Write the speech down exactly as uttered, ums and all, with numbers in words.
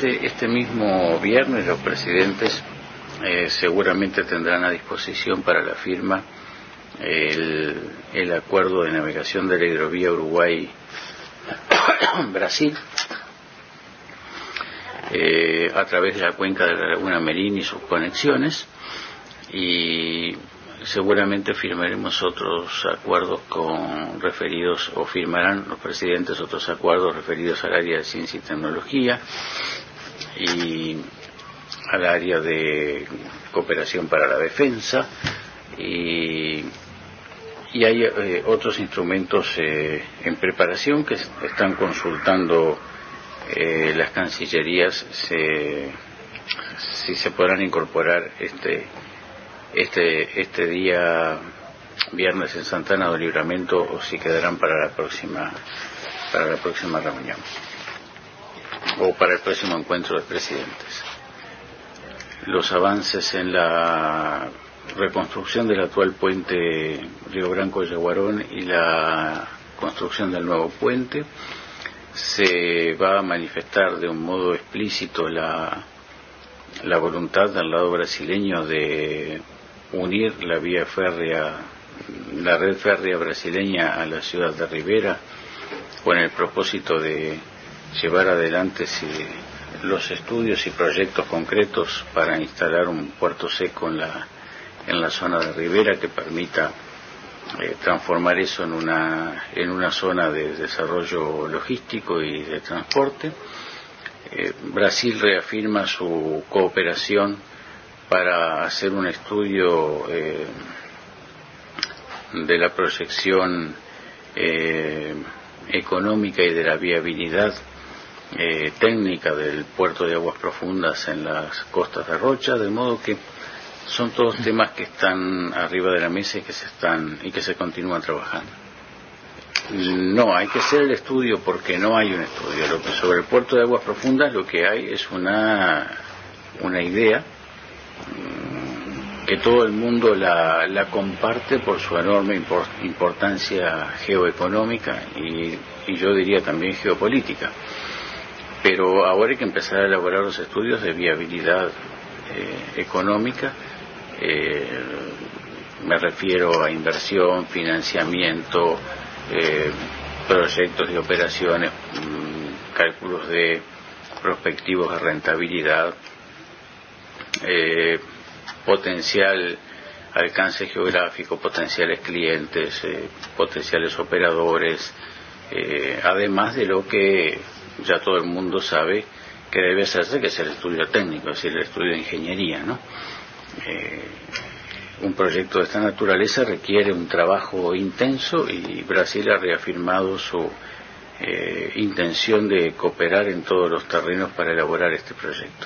este, este mismo viernes los presidentes eh, seguramente tendrán a disposición para la firma el, el acuerdo de navegación de la hidrovía Uruguay-Brasil eh, a través de la cuenca de la Laguna Merín y sus conexiones, y seguramente firmaremos otros acuerdos con referidos, o firmarán los presidentes otros acuerdos referidos al área de ciencia y tecnología y al área de cooperación para la defensa, y, y hay eh, otros instrumentos eh, en preparación que están consultando eh, las cancillerías se, si se podrán incorporar este este este día viernes en Santana do Livramento, o si quedarán para la próxima para la próxima reunión o para el próximo encuentro de presidentes. Los avances en la reconstrucción del actual puente Río Branco-Yaguarón y la construcción del nuevo puente, se va a manifestar de un modo explícito la la voluntad del lado brasileño de unir la vía férrea, la red férrea brasileña a la ciudad de Rivera, con el propósito de llevar adelante si, los estudios y proyectos concretos para instalar un puerto seco en la en la zona de Rivera que permita eh, transformar eso en una en una zona de desarrollo logístico y de transporte. Eh, Brasil reafirma su cooperación para hacer un estudio eh, de la proyección eh, económica y de la viabilidad eh, técnica del puerto de aguas profundas en las costas de Rocha, de modo que son todos temas que están arriba de la mesa y que se están y que se continúan trabajando. No, hay que hacer el estudio porque no hay un estudio. Lo que, sobre el puerto de aguas profundas, lo que hay es una una idea que todo el mundo la, la comparte por su enorme import, importancia geoeconómica y, y yo diría también geopolítica. Pero ahora hay que empezar a elaborar los estudios de viabilidad eh, económica. Eh, me refiero a inversión, financiamiento, eh, proyectos de operaciones, mmm, cálculos de prospectivos de rentabilidad, eh, potencial alcance geográfico, potenciales clientes, eh, potenciales operadores, eh, además de lo que ya todo el mundo sabe que debe hacerse, que es el estudio técnico, es decir, el estudio de ingeniería, ¿no? Eh, un proyecto de esta naturaleza requiere un trabajo intenso y Brasil ha reafirmado su eh, intención de cooperar en todos los terrenos para elaborar este proyecto.